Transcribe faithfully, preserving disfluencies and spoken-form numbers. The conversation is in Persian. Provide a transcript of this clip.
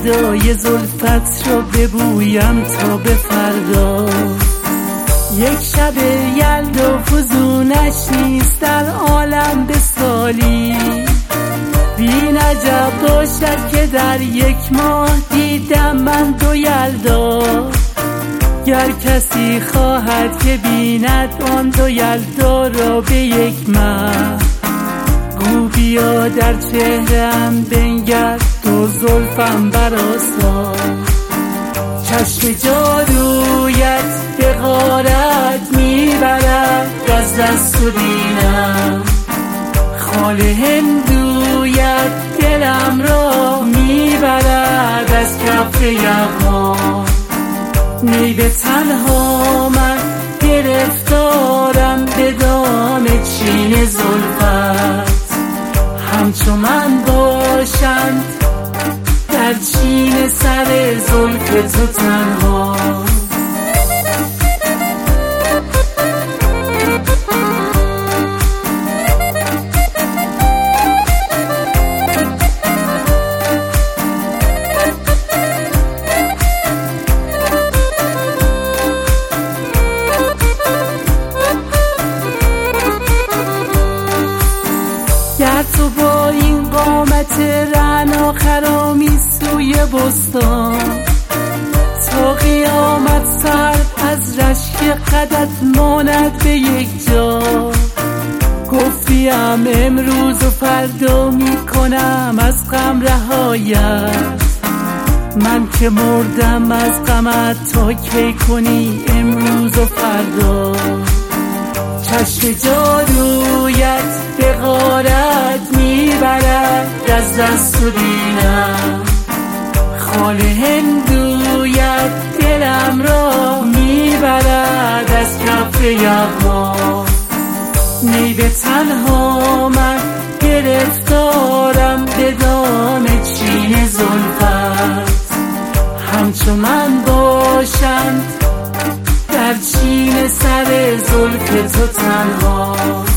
گردای زلفت رو ببویم تا به فردا. یک شب یلدا فزونش نیست در عالم به سالی، بی نجب باشد که در یک ماه دیدم من دو یلدا. گر کسی خواهد که بیند آن دو یلدا را به یک مه، گو بیا در چهره‌ام بنگر دو زلفم برآسا. چشم جادویت به غارت میبرد از دست و دینم، خال هندویت دلم را میبرد از کف یغما. نی به تنها من گرفتارم به دام چین زلفت، همچو من باشند در چین سر زلف تو تنها. گر تو با این قامت رعنا خرامی سوی بستان، تا قیامت سر از رشک قدت ماند به یک جا. گفتیم امروز و فردا می کنم از غم رهایت، من که مردم از غمت تا کی کنی امروز و فردا. چشم جادویت به غارت میبرد از دست و دینم، خال هندویت دلم را میبرد از کف یغما. نی به تنها من گرفتارم به دام چین زلفت، همچو من باشند در چین سر زلف تو تنها.